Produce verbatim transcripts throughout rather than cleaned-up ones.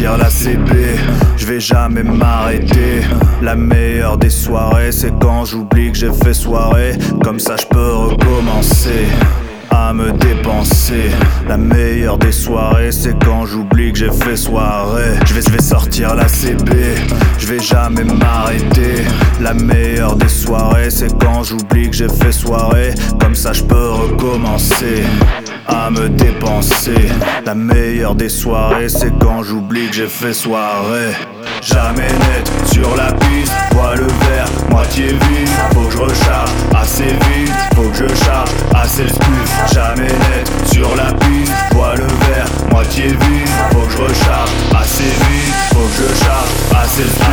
sortir la C B, je vais jamais m'arrêter. La meilleure des soirées, c'est quand j'oublie que j'ai fait soirée. Comme ça je peux recommencer à me dépenser. La meilleure des soirées, c'est quand j'oublie que j'ai fait soirée. Je vais, je vais sortir la C B, je vais jamais m'arrêter. La meilleure des soirées, c'est quand j'oublie que j'ai fait soirée. Comme ça je peux recommencer à me dépenser. La meilleure des soirées, c'est quand j'oublie que j'ai fait soirée. Jamais net sur la piste, bois le verre, moitié vide. Faut que je recharge assez vite, faut que je charge assez le spliff. Jamais net sur la piste, bois le verre, moitié vide. Faut que je recharge assez vite, faut que je charge assez le spliff.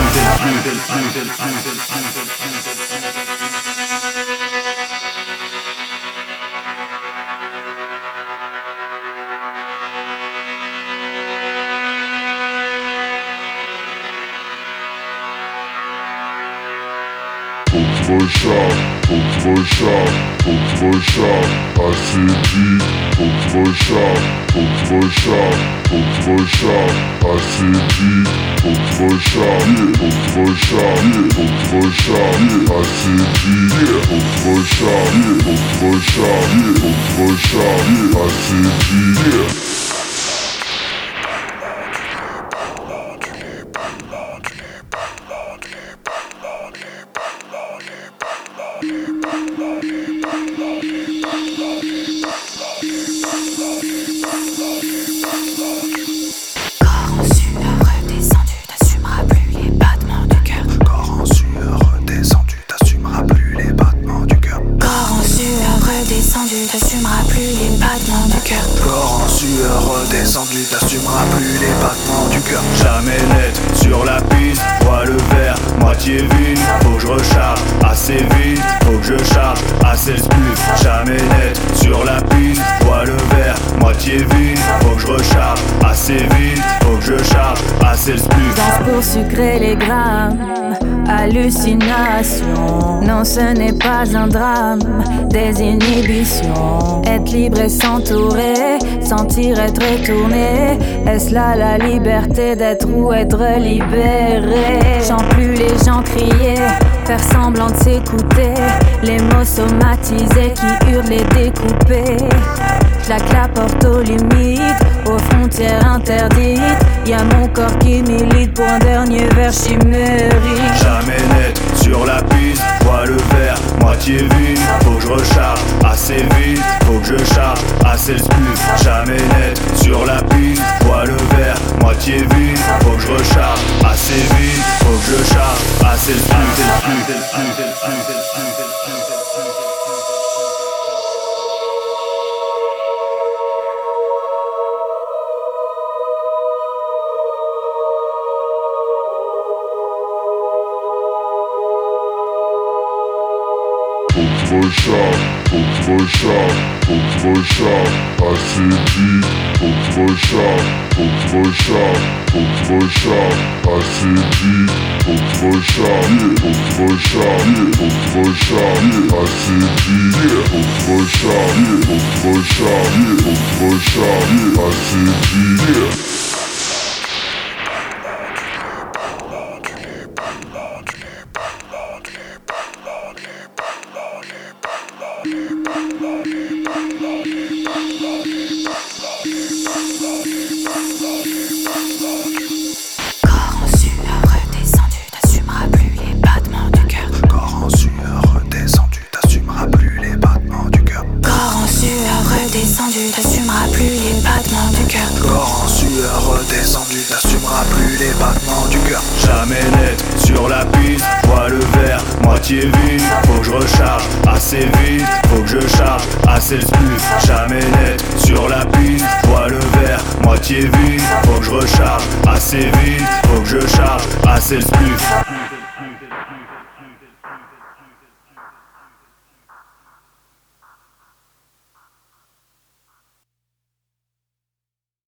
Faut que je recharge, faut que je recharge, faut que je recharge assez vite. Faut que je recharge, faut que je recharge, faut que je recharge assez vite. Faut que je recharge, faut que je recharge, faut que je recharge assez vite. Faut que je recharge, faut que je recharge, faut que je recharge assez vite. Corps en sueur redescendu, t'assumeras plus les battements du cœur. Corps en sueur redescendu, t'assumeras plus les battements du cœur. Corps en sueur redescendu, t'assumeras plus les battements du cœur. Corps en sueur redescendu, t'assumeras plus les battements du cœur. Jamais net sur la piste, bois le verre, moitié vide. Faut que je recharge assez vite, faut que je charge assez le spliff. Jamais net sur la piste, bois le verre, moitié vide. Faut que je recharge assez vite, faut que je charge assez le spliff. Danse pour sucrer les grammes, hallucination. Non, ce n'est pas un drame, des inhibitions. Être libre et s'entourer, sentir être retourné. Est-ce là la liberté d'être ou être libéré? J'en plus les gens crier, faire semblant de s'écouter. Les mots somatisés qui hurlent et découpés. J'laque la porte aux limites, aux frontières interdites. Y'a mon corps qui milite pour un dernier verre chimérique. Jamais net sur la piste, bois le verre, moitié vide. Faut que je recharge assez vite, faut que je charge assez le spliff. Jamais net sur la piste, bois le verre, moitié vide. Faut que je recharge assez vite, faut que je charge assez le spliff. Faut que je recharge, faut que je recharge, faut que je recharge assez vite. Faut que je recharge, faut que je recharge, faut que je recharge assez vite. Faut que je recharge, faut que je recharge, faut que je recharge assez vite. Faut que je recharge, faut que je recharge, faut que je recharge assez vite. Corps en sueur redescendu, t'assumeras plus les battements du cœur. Corps en sueur redescendu, t'assumeras plus les battements du cœur. Corps en sueur redescendu, t'assumeras plus les battements du cœur. Corps en sueur redescendu, t'assumeras plus les battements du cœur. Jamais net sur la piste, bois le verre, moitié vide. Faut que je recharge assez vite, faut que je charge assez le spliff. Jamais net sur la piste, bois le verre, moitié vide. Faut que je recharge assez vite, faut que je charge assez le spliff.